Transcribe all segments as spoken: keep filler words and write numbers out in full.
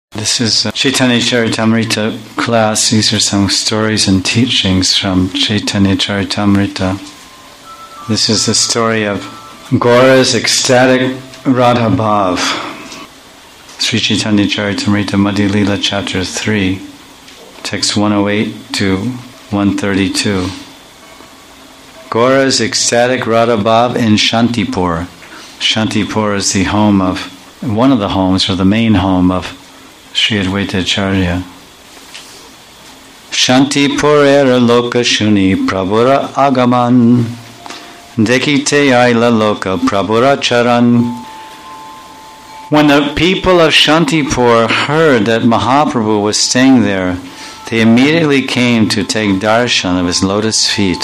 This is uh, Chaitanya Charitamrita class. These are some stories and teachings from Chaitanya Charitamrita. This is the story of Gaura's ecstatic Radha Bhav. Sri Chaitanya Charitamrita Madhya Lila chapter three, text one oh eight to one thirty-two. Gaura's ecstatic Radha Bhav in Shantipur. Shantipur is the home of, one of the homes, or the main home of Sri Advaita Acharya. Shantipur era loka shuni prabhura agaman dekite aila loka prabhura charan. When the people of Shantipur heard that Mahaprabhu was staying there, they immediately came to take darshan of his lotus feet.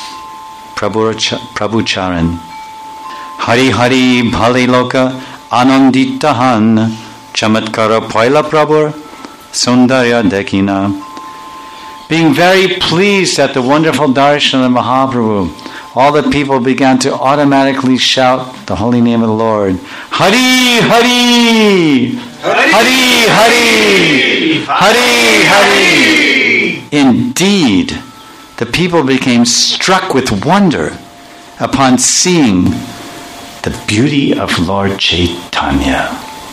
Prabhu Charan. Hari Hari Bhali Loka Ananditahan Chamatkara Paila Prabhur Sundarya Dekina. Being very pleased at the wonderful darshan of Mahaprabhu, all the people began to automatically shout the holy name of the Lord. Hari Hari Hari Hari Hari Hari. Indeed, the people became struck with wonder upon seeing the beauty of Lord Chaitanya.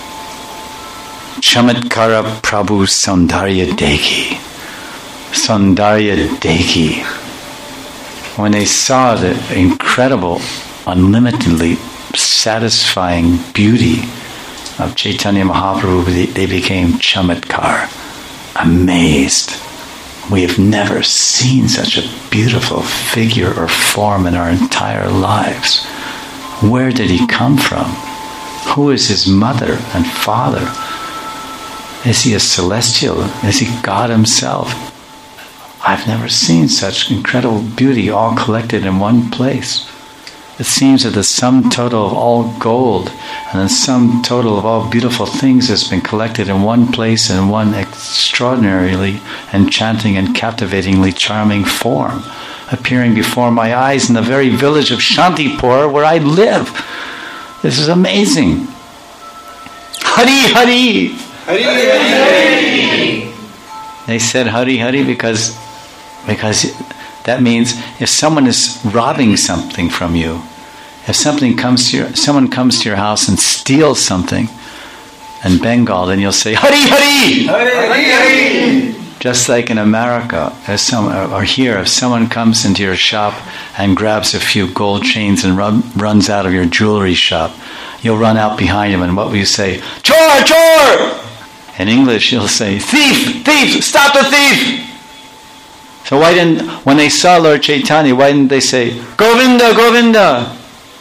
Chamatkara Prabhu Saundarya Deki. Saundarya Deki. When they saw the incredible, unlimitedly satisfying beauty of Chaitanya Mahaprabhu, they, they became chamatkar, amazed. We have never seen such a beautiful figure or form in our entire lives. Where did he come from? Who is his mother and father? Is he a celestial? Is he God himself? I've never seen such incredible beauty all collected in one place. It seems that the sum total of all gold and the sum total of all beautiful things has been collected in one place in one extraordinarily enchanting and captivatingly charming form, appearing before my eyes in the very village of Shantipur where I live. This is amazing. Hari Hari! Hari Hari! They said Hari Hari because, because that means if someone is robbing something from you, if something comes to your, someone comes to your house and steals something in Bengal, then you'll say Hari Hari! Hari Hari! Just like in America, as some, or here, if someone comes into your shop and grabs a few gold chains and run, runs out of your jewelry shop, you'll run out behind him, and what will you say? Chor! Chor! In English, you'll say, thief! Thief! Stop the thief! So why didn't, when they saw Lord Chaitanya, why didn't they say, Govinda! Govinda!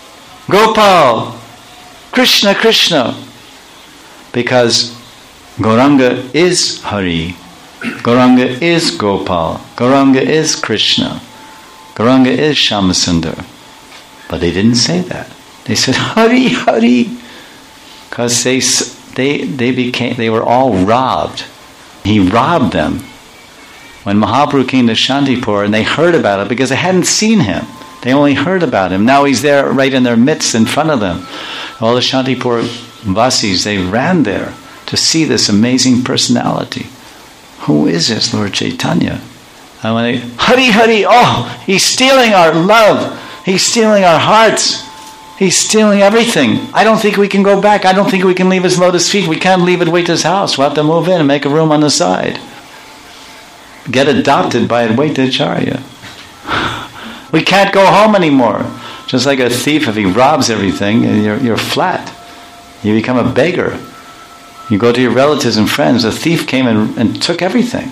Gopal! Krishna! Krishna! Because Gauranga is Hari. Gauranga is Gopal. Gauranga is Krishna. Gauranga is Shyamasundar. But they didn't say that. They said Hari Hari, because they they they became they were all robbed. He robbed them. When Mahaprabhu came to Shantipur and they heard about it, because they hadn't seen him, they only heard about him. Now he's there right in their midst, in front of them. All the Shantipur Vasis, they ran there to see this amazing personality. Who is this Lord Chaitanya? And when they, Hari Hari, oh, he's stealing our love. He's stealing our hearts. He's stealing everything. I don't think we can go back. I don't think we can leave his lotus feet. We can't leave Advaita's house. We'll have to move in and make a room on the side. Get adopted by Advaita Acharya. We can't go home anymore. Just like a thief, if he robs everything, you're, you're flat. You become a beggar. You go to your relatives and friends, a thief came and, and took everything.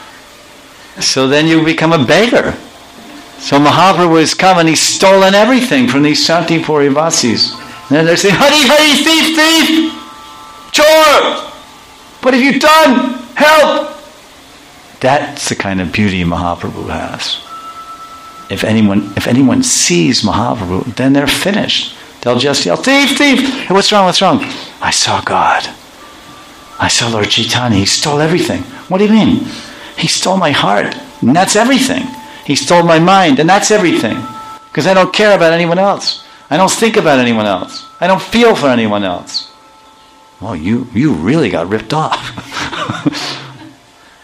So then you become a beggar. So Mahaprabhu has come and he's stolen everything from these Shantipuri Vasis. And they're saying, Hari Hari, thief, thief! Chor! What have you done? Help! That's the kind of beauty Mahaprabhu has. If anyone if anyone sees Mahaprabhu, then they're finished. They'll just yell, thief, thief! Hey, what's wrong, what's wrong? I saw God. I saw Lord Chaitanya. He stole everything. What do you mean? He stole my heart. And that's everything. He stole my mind. And that's everything. Because I don't care about anyone else. I don't think about anyone else. I don't feel for anyone else. Well, you, you really got ripped off.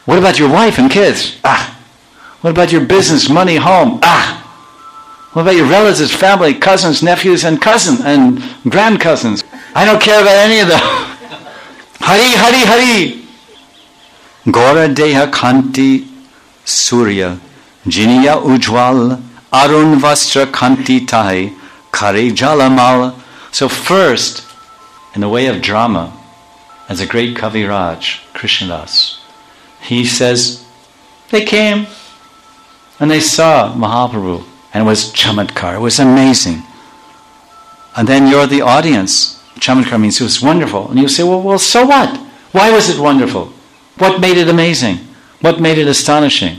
What about your wife and kids? Ah. What about your business, money, home? Ah. What about your relatives, family, cousins, nephews, and cousins, and grand-cousins? I don't care about any of them. Hari, Hari, Hari. Gora Deha Kanti Surya, Jiniya Ujwal, Arun Vastra Kanti Tahi, Kare Jalamal. So first, in the way of drama, as a great Kaviraj, Krishnadas, he says, they came and they saw Mahaprabhu, and it was chamatkar, it was amazing. And then you're the audience. Chamatkar means it was wonderful. And you say, well, well, so what? Why was it wonderful? What made it amazing? What made it astonishing?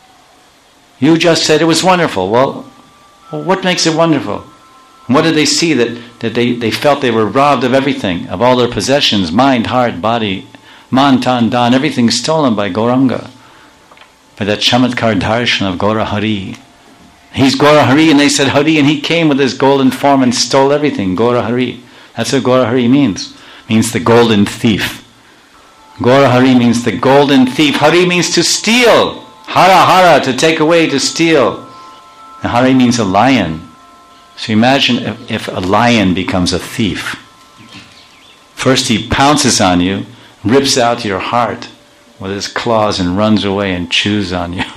You just said it was wonderful. Well, well what makes it wonderful? What did they see that, that they, they felt they were robbed of everything, of all their possessions, mind, heart, body, man, tan, dan, everything stolen by Gauranga, by that chamatkar darshan of Gaura Hari. He's Gaura Hari, and they said Hari, and he came with his golden form and stole everything. Gaura Hari. That's what Gaura Hari means. It means the golden thief. Gaura Hari means the golden thief. Hari means to steal. Hara Hara, to take away, to steal. And Hari means a lion. So imagine if, if a lion becomes a thief. First he pounces on you, rips out your heart with his claws and runs away and chews on you.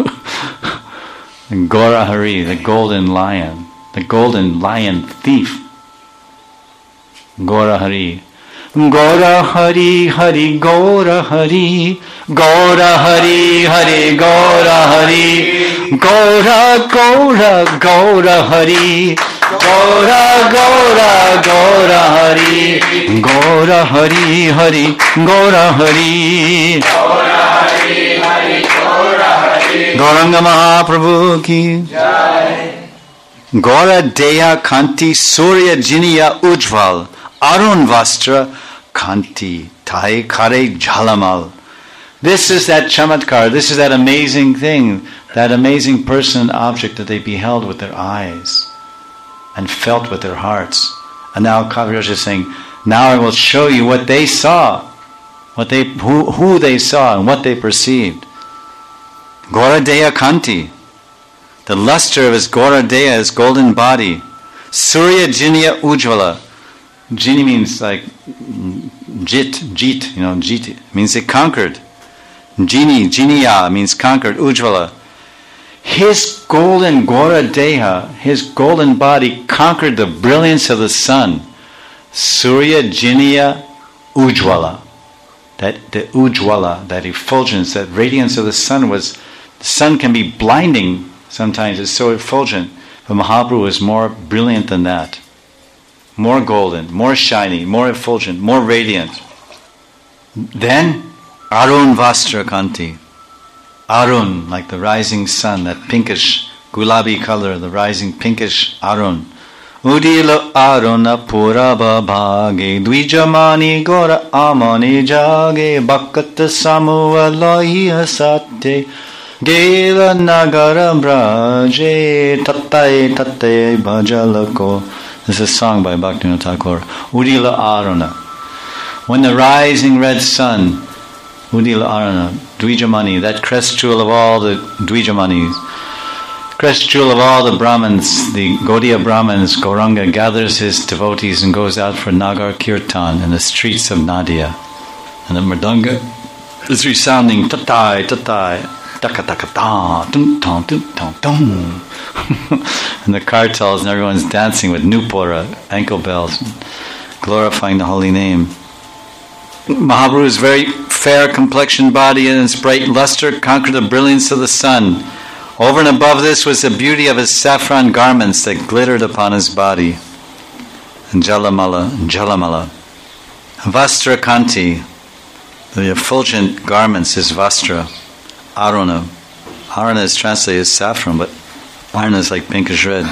And Gaura Hari, the golden lion, the golden lion thief. Gaura Hari. Gaura Hari, Hari, Gaura Hari. Gaura Hari, Hari, Gaura Hari. Gaura, Gaura, Gaura Hari. Gaura, Gaura, Gaura Hari. Gaura Hari, Hari, Gaura Hari. Gaura Hari, Hari, Gaura Hari. Gauranga Mahaprabhu ki Jai. Gaura Deha Kanti Surya Jiniya Ujval Arun Vastra Kanti Tai Kare Jalamal. This is that chamatkar, this is that amazing thing, that amazing person and object that they beheld with their eyes and felt with their hearts. And now Kaviraj is saying, now I will show you what they saw, what they who, who they saw and what they perceived. Gaura Deha Kanti, the luster of his Gaura Deha, his golden body. Surya Jiniya Ujvala. Jini means like jit, jit, you know, jit means it conquered. Jini, Jiniya means conquered. Ujvala. His golden Gaura Deha, his golden body conquered the brilliance of the sun. Surya Jiniya Ujvala. That the Ujvala, that effulgence, that radiance of the sun was, the sun can be blinding sometimes, it's so effulgent. But Mahaprabhu is more brilliant than that. More golden, more shiny, more effulgent, more radiant. Then, Arun Vastra Kanti. Arun, like the rising sun, that pinkish, gulabi color, the rising pinkish Arun. Udila Aruna Puraba Bhage, Dwijamani Gora Amani Jage, Bhakat Samuva Lohiya Sate, Gela Nagara Braje, Tatai Tatai Bhajalako. This is a song by Bhaktivinoda Thakur. Udila Aruna. When the rising red sun, Udila Aruna, Dwijamani, that crest jewel of all the Dwijamanis, crest jewel of all the Brahmins, the Gaudiya Brahmins, Gauranga gathers his devotees and goes out for Nagar Kirtan in the streets of Nadia. And the Mridanga is resounding, tatai, tatai. And the kartals and everyone's dancing with nupura, ankle bells, glorifying the holy name. Mahaprabhu's very fair complexioned body and its bright luster conquered the brilliance of the sun. Over and above this was the beauty of his saffron garments that glittered upon his body. And Jalamala, Jalamala. Vastra Kanti, the effulgent garments is Vastra. Aruna. Aruna is translated as saffron, but Aruna is like pinkish red.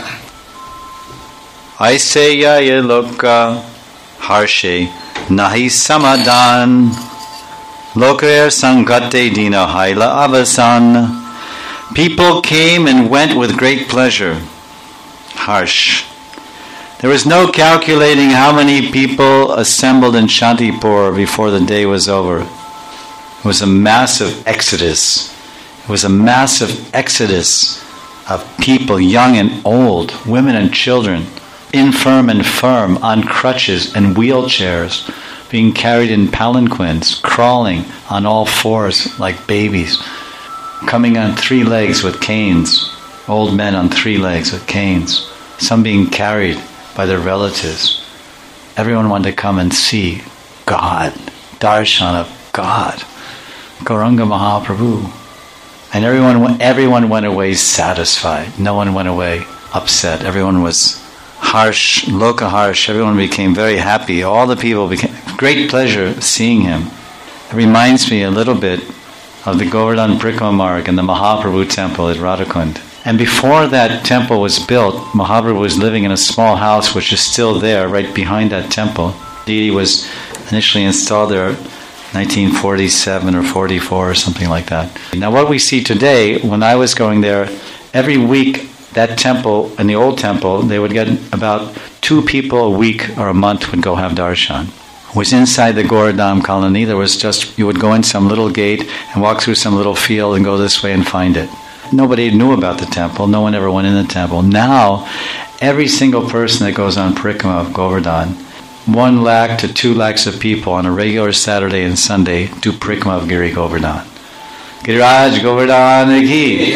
Aise yaya loka harshe nahi samadan lokair sangate dina haila avasan. People came and went with great pleasure. Harsh. There was no calculating how many people assembled in Shantipur before the day was over. It was a massive exodus. It was a massive exodus of people, young and old, women and children, infirm and firm, on crutches and wheelchairs, being carried in palanquins, crawling on all fours like babies, coming on three legs with canes, old men on three legs with canes, some being carried by their relatives. Everyone wanted to come and see God, darshan of God, Gauranga Mahaprabhu. And everyone, everyone went away satisfied. No one went away upset. Everyone was harsh, loka harsh. Everyone became very happy. All the people became great pleasure seeing him. It reminds me a little bit of the Govardhan Parikrama Marg and the Mahaprabhu temple at Radhakund. And before that temple was built, Mahaprabhu was living in a small house which is still there, right behind that temple. Deity was initially installed there nineteen forty-seven or forty-four or something like that. Now what we see today, when I was going there, every week that temple, in the old temple, they would get about two people a week or a month would go have darshan. It was inside the Goradam colony. There was just, you would go in some little gate and walk through some little field and go this way and find it. Nobody knew about the temple. No one ever went in the temple. Now, every single person that goes on Parikrama of Govardhan, one lakh to two lakhs of people on a regular Saturday and Sunday do Parikrama of Giri Govardhan. Giriraj Govardhan ki.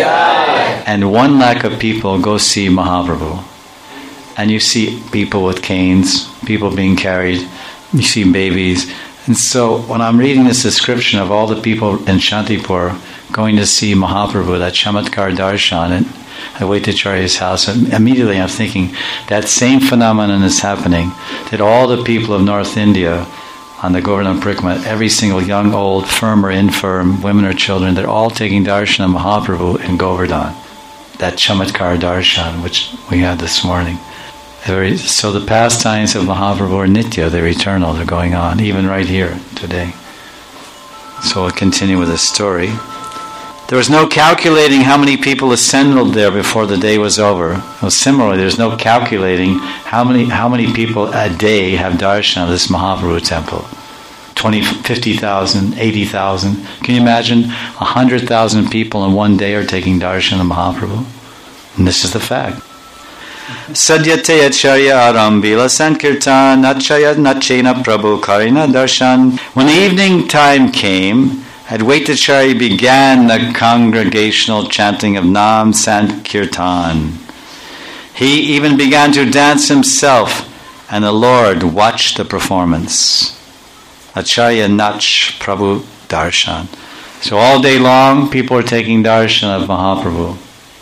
And one lakh of people go see Mahaprabhu. And you see people with canes, people being carried, you see babies. And so when I'm reading this description of all the people in Shantipur going to see Mahaprabhu, that Chamatkar Darshan, and I wait to Acharya's house, and immediately I'm thinking that same phenomenon is happening, that all the people of North India on the Govardhan Parikrama, every single young, old, firm or infirm, women or children, they're all taking darshan of Mahaprabhu in Govardhan. That Chamatkar Darshan, which we had this morning. Very, so the pastimes of Mahaprabhu are nitya, they're eternal, they're going on, even right here today. So we'll continue with the story. There was no calculating how many people assembled there before the day was over. Well, similarly, there's no calculating how many how many people a day have darshan of this Mahaprabhu temple. twenty, fifty thousand, eighty thousand. Can you imagine one hundred thousand people in one day are taking darshan of Mahaprabhu? And this is the fact. Sadyate acharya arambila sankirtan achaya nachena prabhu karina darshan. When the evening time came, Advaitacharya began the congregational chanting of Nam Sankirtan. He even began to dance himself, and the Lord watched the performance. Acharya Nach Prabhu Darshan. So all day long, people are taking darshan of Mahaprabhu.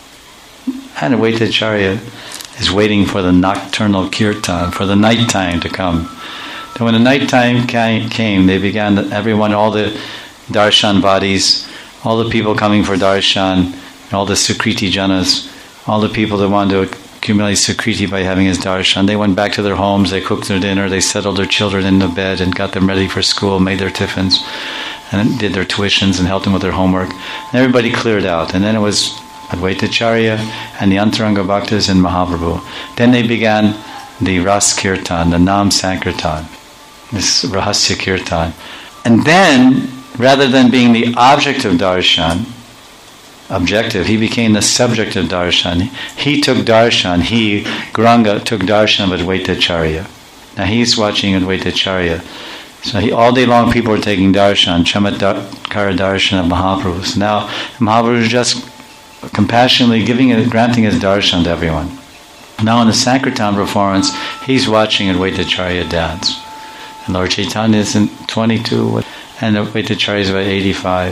And Advaitacharya is waiting for the nocturnal kirtan, for the night time to come. And when the night time came, they began, everyone, all the darshan bodies, all the people coming for darshan, all the Sukriti Janas, all the people that wanted to accumulate Sukriti by having his darshan, they went back to their homes, they cooked their dinner, they settled their children in the bed and got them ready for school, made their tiffins, and did their tuitions and helped them with their homework. And everybody cleared out. And then it was Advaitacharya and the Antaranga Bhaktas and Mahaprabhu. Then they began the Ras Kirtan, the Nam Sankirtan, this Rahasya Kirtan. And then, rather than being the object of darshan, objective, he became the subject of darshan. He took darshan, he, Gauranga, took darshan of Advaitacharya. Now he's watching Advaitacharya. So he, all day long people are taking darshan, Chamatkar darshan of Mahaprabhu. So now Mahaprabhu is just compassionately giving it, granting his darshan to everyone. Now in the Sankirtan performance, he's watching Advaitacharya dance. And Lord Chaitanya is in twenty-two, and Advaitacharya is about eighty-five.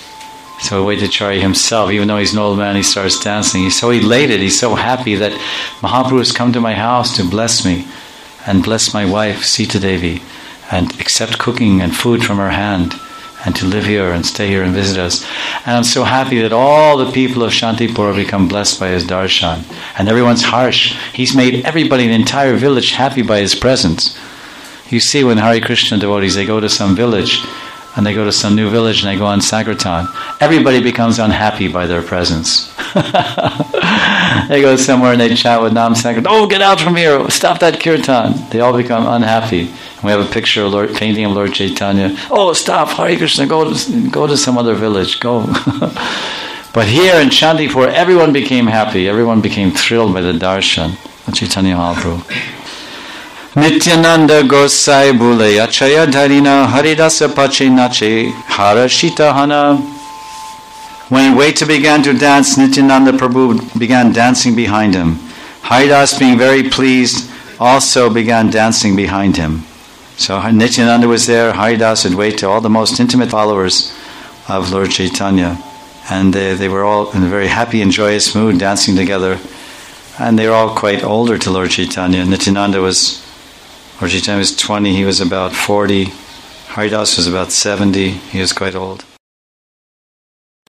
So Advaitacharya himself, even though he's an old man, he starts dancing. He's so elated, he's so happy that Mahaprabhu has come to my house to bless me and bless my wife, Sita Devi, and accept cooking and food from her hand, and to live here and stay here and visit us. And I'm so happy that all the people of Shantipur have become blessed by his darshan. And everyone's harsh. He's made everybody in the entire village happy by his presence. You see when Hare Krishna devotees, they go to some village, and they go to some new village and they go on Sankirtan, everybody becomes unhappy by their presence. They go somewhere and they chat with Nam Sankirtan, oh, get out from here, stop that kirtan. They all become unhappy. We have a picture of Lord, painting of Lord Chaitanya. Oh, stop, Hare Krishna, go to, go to some other village, go. But here in Shantipur, everyone became happy. Everyone became thrilled by the darshan of Chaitanya Mahaprabhu. Nityananda Gosai Bule Achaya Dharina Haridasa Pache Nache Harashita Hana. When Vaita began to dance, Nityananda Prabhu began dancing behind him. Haridas, being very pleased, also began dancing behind him. So Nityananda was there, Haridas and Vaita, all the most intimate followers of Lord Chaitanya. And they, they were all in a very happy and joyous mood, dancing together. And they were all quite older to Lord Chaitanya. Nityananda was, Lord Chaitanya was twenty, he was about forty. Haridas was about seventy, he was quite old.